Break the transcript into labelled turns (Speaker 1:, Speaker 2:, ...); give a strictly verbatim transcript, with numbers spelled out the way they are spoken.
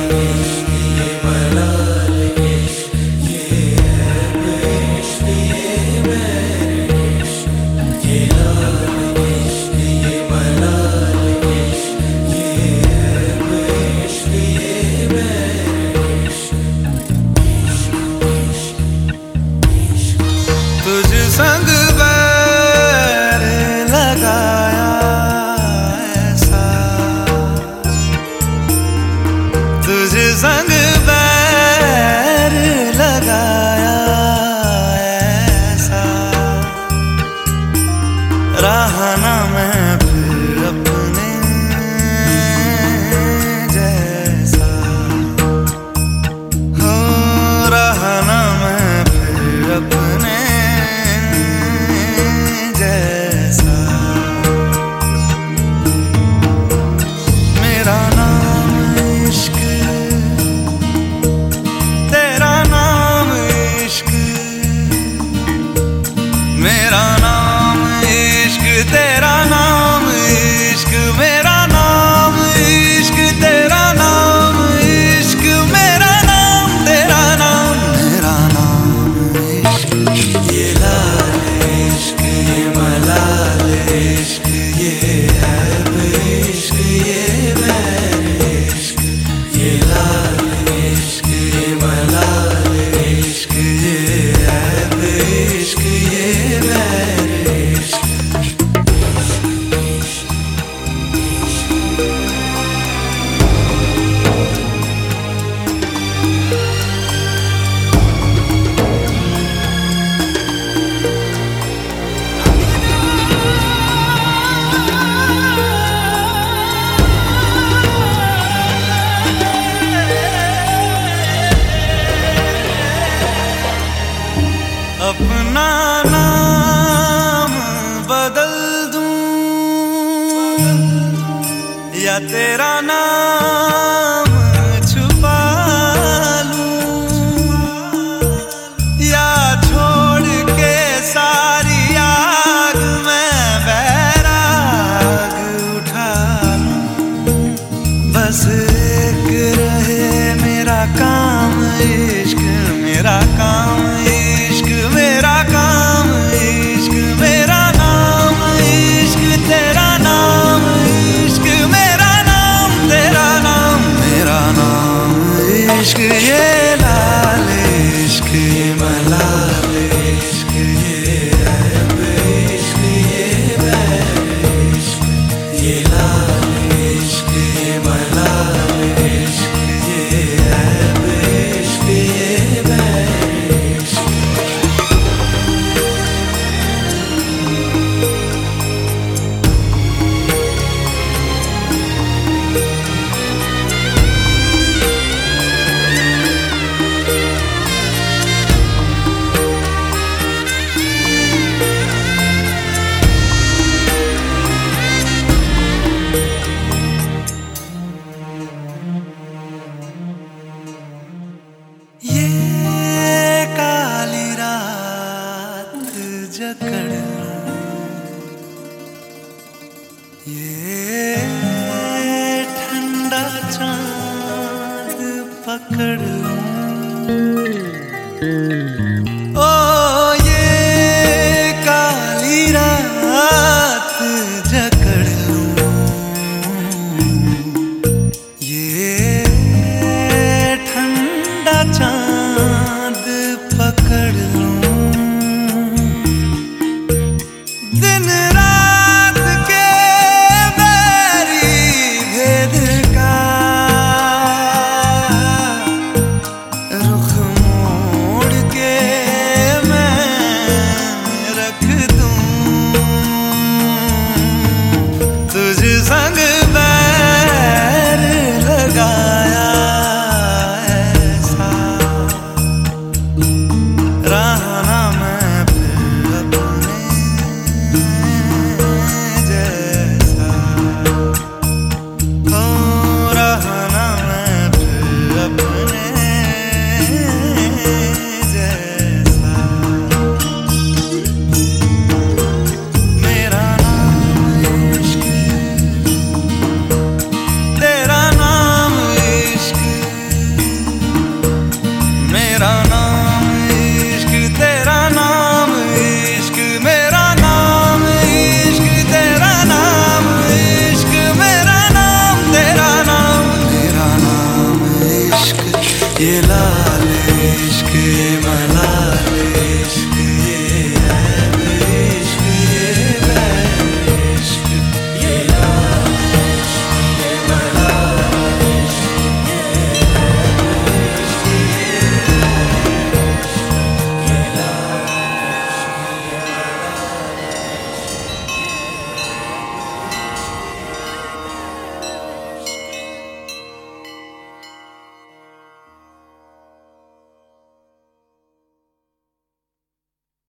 Speaker 1: संग बैर लगाया ऐसा, तुझ संग बैर लगाया ऐसा, रहा ना मैं फिर अपने जैसा, हो रहा ना मैं फिर अपने जैसा। मेरा नाम इश्क, तेरा नाम इश्क, मेरा नाम इश्क, तेरा नाम इश्क, मेरा नाम इश्क, तेरा नाम इश्क, मेरा नाम तेरा नाम, मेरा नाम इश्क। ये लाल इश्क, ये मलाल इश्क, ये ऐब इश्क, ये बैर इश्क, ये लाल इश्क, ये मलाल इश्क, ये ऐब इश्क, ये बैर इश्क। अपना नाम बदल दूं या तेरा नाम छुपा लूं, या छोड़ के सारी आग में बैराग उठा लूं, बस एक रहे मेरा काम इश्क, मेरा काम इश्क, मेरा काम इश्क, मेरा नाम इश्क, तेरा नाम इश्क, मेरा नाम तेरा नाम, मेरा नाम इश्क। ये लाल इश्क, ये मलाल इश्क, ये ऐब इश्क, ये बैर इश्क, ये लाल इश्क, ये मलाल इश्क, ये ऐब इश्क, ये बैर इश्क। ये काली रात जकड़ लूं, ये ठंडा चांद पकड़ लूं, ओ ये काली रात जकड़ लूं, ये ठंडा चांद पकड़ लूं, दिन रात के बैरी भेद का रुख मोड़ के मैं रख दूं, तुझ संग